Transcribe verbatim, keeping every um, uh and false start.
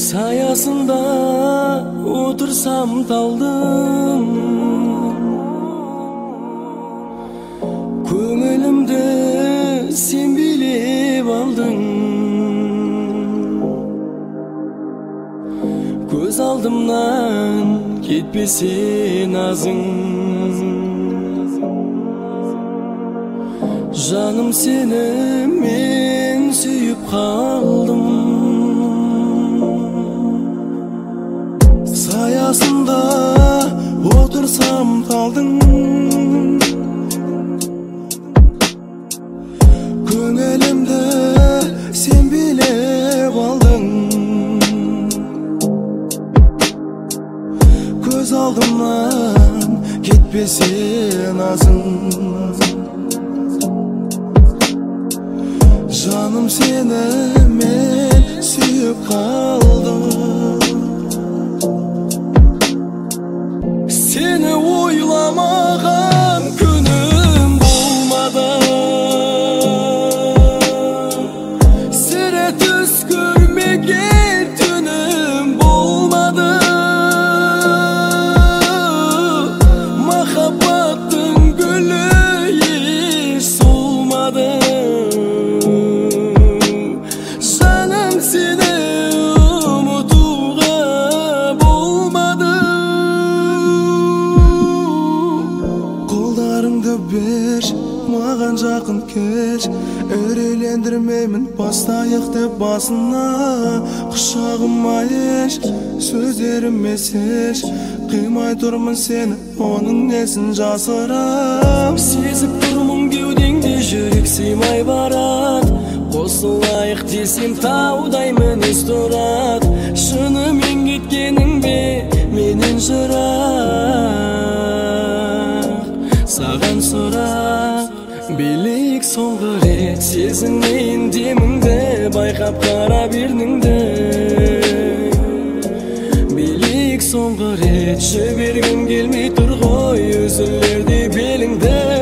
Саясында отырсам талдым, көңілімді сен билеп алдың. Көз алдымнан кетпесе назың, жаным сені мен сүйіп қалдым. Саясында отырсам талдың, көңілімді сен билеп алдың. Көз алдымнан кетпесе назың, жаным сені мен сүйіп қалдым. Seni oylamağım günüm olmadı, sıra düz görmegen dünüm olmadı. Mahabbatın gülü hiç solmadı. Canım seni bir маған жақын кел, өрейлендірмеймін бастайық деп басына. Құшағыма еш сөздерім еш, қимай тұрмын сені, оның несін жасырам. Сезіп тұрмын кеудеңде жүрек сыймай барад, қосылайық десем таудай мінез тұрад. Шынымен кеткенің бе менен жырақ, саған сұрақ. Билейік соңғы рет сезінейін деміңді, байқап қара берніңді. Билейік соңғы рет жібергім келмей тұр ғой, үзілерде беліңді.